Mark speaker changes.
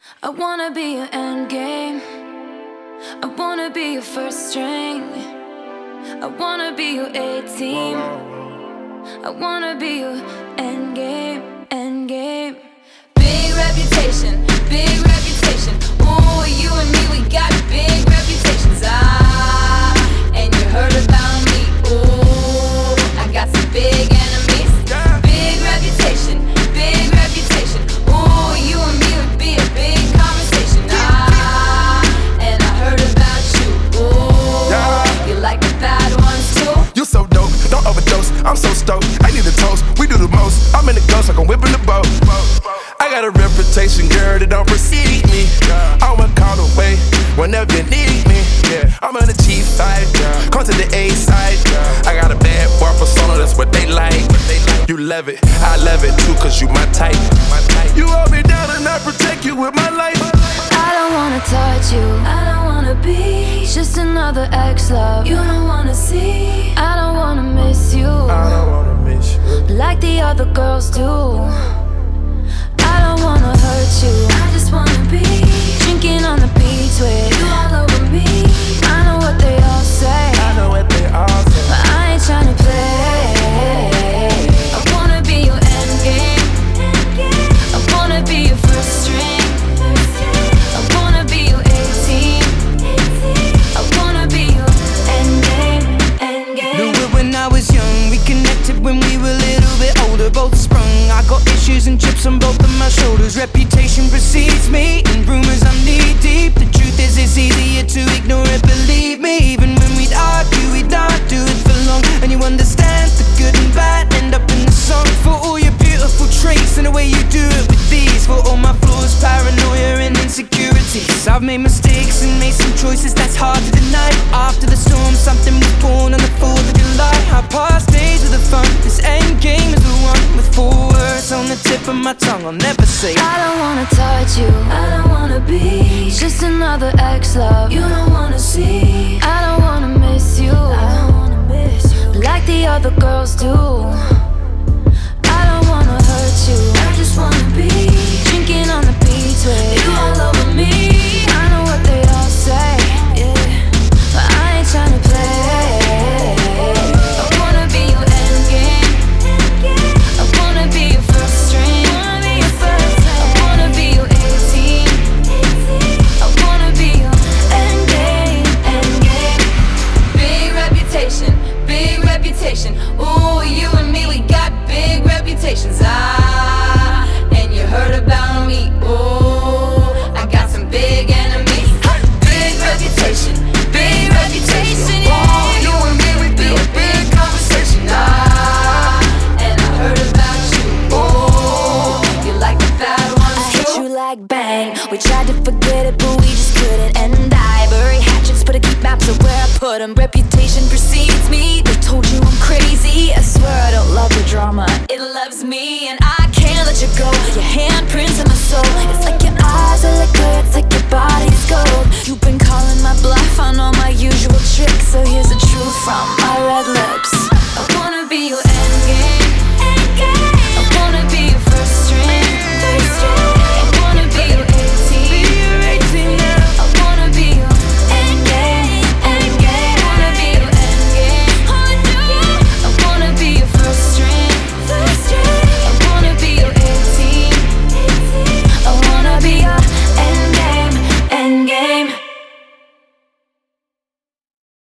Speaker 1: I wanna be your end game. I wanna be your first string. I wanna be your A-team. I wanna be your end game, end game. Big reputation, big reputation. Ooh, you and me, we got big reputations. And you heard about me. Ooh, I got some big enemies. Big reputation, big reputation. Ooh, you and me would be a big conversation. And I heard about you. Ooh, you like the bad ones too.
Speaker 2: You so dope, don't overdose. I'm so stoked, I need a toast. We do the most. I'm in the ghost like I'm whipping the boat. I got a reputation, girl, that don't precede me. I'm a call away whenever you need me. I'm on the G side, come to the A side. I got a bad boy persona, that's what they like. You love it, I love it too, cause you my type. You hold me down and I protect you with my life.
Speaker 1: I don't wanna touch you, I don't wanna be just another ex-love you don't wanna see. I don't wanna miss you,
Speaker 2: I don't wanna miss you
Speaker 1: like the other girls do. I don't wanna hurt you, I just wanna be drinking on the beach with you all over me. I know what they all say,
Speaker 2: I know what they all say,
Speaker 1: but I ain't tryna play. I wanna be your end game. I wanna be your first string. I wanna be your A-team. I wanna be your end game, end game.
Speaker 3: Knew it when I was young, we connected when we were a little bit older. Both sprung, I got issues and chips on both of my shoulders. Reputation precedes me, and rumors I'm knee deep. The truth is it's easier to ignore it, believe me. Even when we'd argue, we'd not do it for long. And you understand the good and bad end up in the song. For all your beautiful traits and the way you do it with these. For all my flaws, paranoia and insecurities. I've made mistakes and made some choices that's hard to deny. After the storm, something was born on the 4th of July. Our past days are the fun, this end game is the one. With 4 words on the tip of my tongue, I'll never say
Speaker 1: I don't wanna touch you, I don't wanna be just another ex-love you don't wanna see. I don't wanna miss you, I don't wanna miss you like the other girls do. I don't wanna hurt you, I just wanna be drinking on the beach with you all over me. I know what they all say, yeah, but I ain't tryna play. I wanna be your end game. I wanna be your first string. I wanna be your A-team. I wanna be your end game, end game. Big reputation, big reputation. Ooh, you and me, we got big reputations. And you heard about me. Ooh, I got some big enemies. Big reputation, big reputation. Ooh, you and me, we be a big conversation. And I heard about you. Ooh, you like the bad ones too. I hit you like bang. We tried to forget it, but we just couldn't. And I bury hatchets, but I keep maps of where I put them. Reputation precedes me. They told you I'm crazy. I swear I don't love the drama, it loves me. And I can't let you go. Your handprints in my soul. It's like